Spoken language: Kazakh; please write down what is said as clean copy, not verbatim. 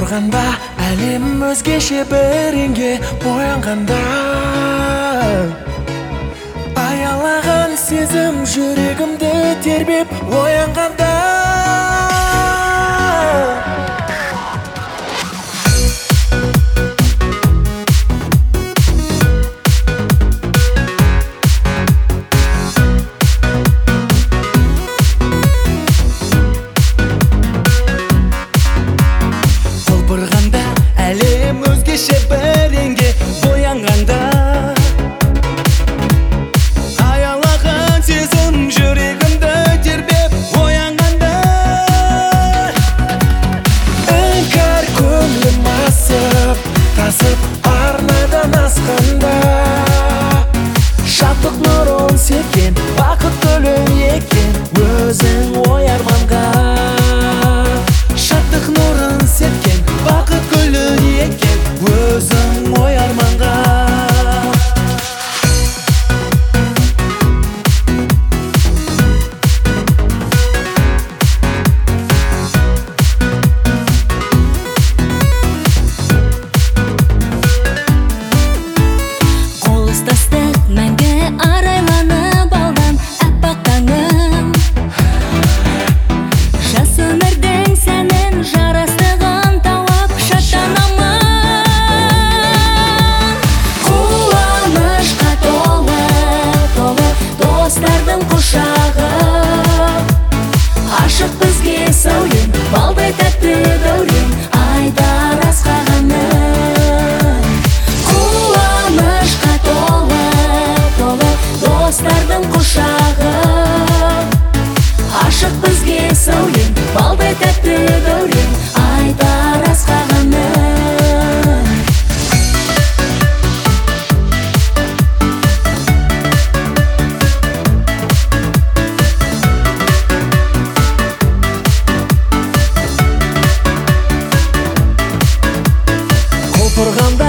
Құлпырғанда әлем өзгеше бірінге боянғанда, аялаған сезім жүрегімді тербеп оянғанда. Құлпырғанда әлем өзгеше бірінге боянғанда, аялаған сезім жүрегімді тербеп оянғанда. Іңкәр көңілім асып, тасып арнадан асқанда, шаттық нұрын сепкен, бақыт гүлін еккен өзің ой арманға. Шаттық нұрын сепкен, бақыт гүлін еккен өзің ой арманға. Қол ұстастық мәңгі арайланып алдан әппақ таңым. Жас өмірдің сәнін жарастығын тауып шаттанамын. Қуанышқа толы, толы достардың құшағы, ашық бізге сәулем, балдай тәтті дәурен, айтар асқағаным. Қуанышқа толы, толы достардың құшағы, ашық бізге сәулем, балдай тәтті дәурен, айтар асқағаным. Құлпырғанда